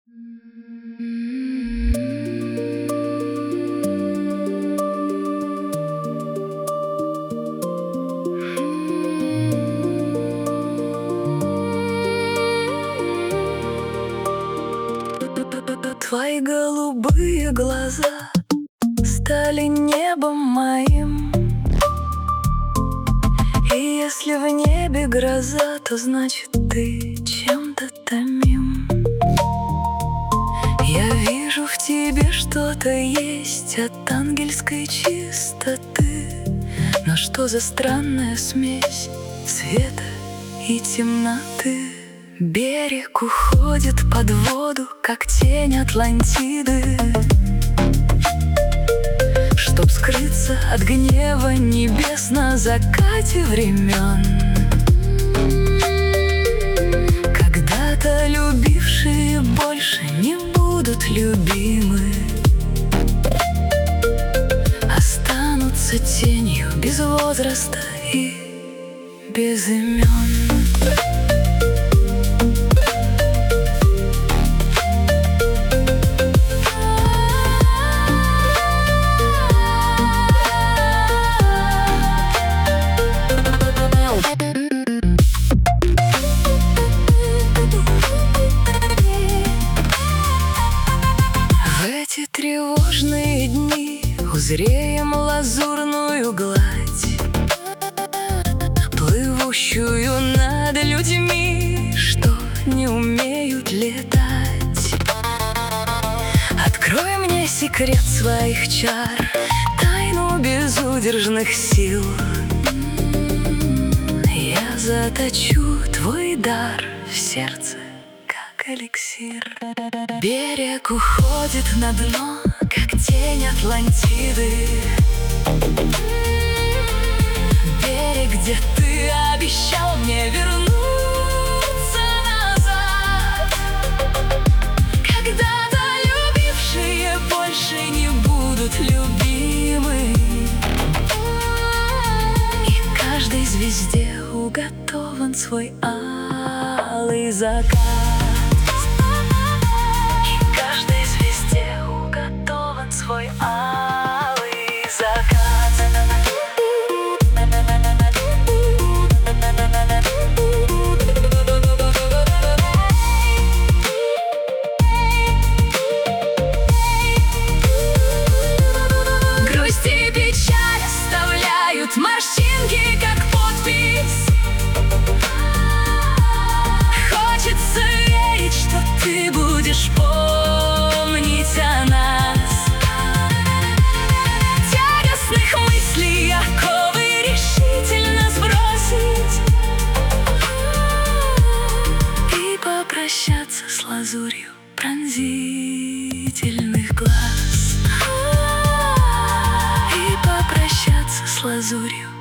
Твои голубые глаза стали небом моим. И если в небе гроза, то значит ты чем-то томим. Я вижу в тебе что-то есть от ангельской чистоты. Но что за странная смесь света и темноты? Берег уходит под воду, как тень Атлантиды, чтоб скрыться от гнева небес на закате времен. Когда-то любившие больше не будут любимы, останутся тенью без возраста и без имен. Тревожные дни узреем лазурную гладь, плывущую над людьми, что не умеют летать. Открой мне секрет своих чар, тайну безудержных сил. Я заточу твой дар в сердце, как эликсир. Берег уходит на дно, как тень Атлантиды. Берег, где ты обещал мне вернуться назад. Когда-то любившие больше не будут любимы, и каждой звезде уготован свой алый закат. Свой алый закат. Грусть и печаль оставляют морщинки, как подпись. Хочется верить, что ты будешь помнить о нас. Прощаться с лазурью пронзительных глаз, и попрощаться с лазурью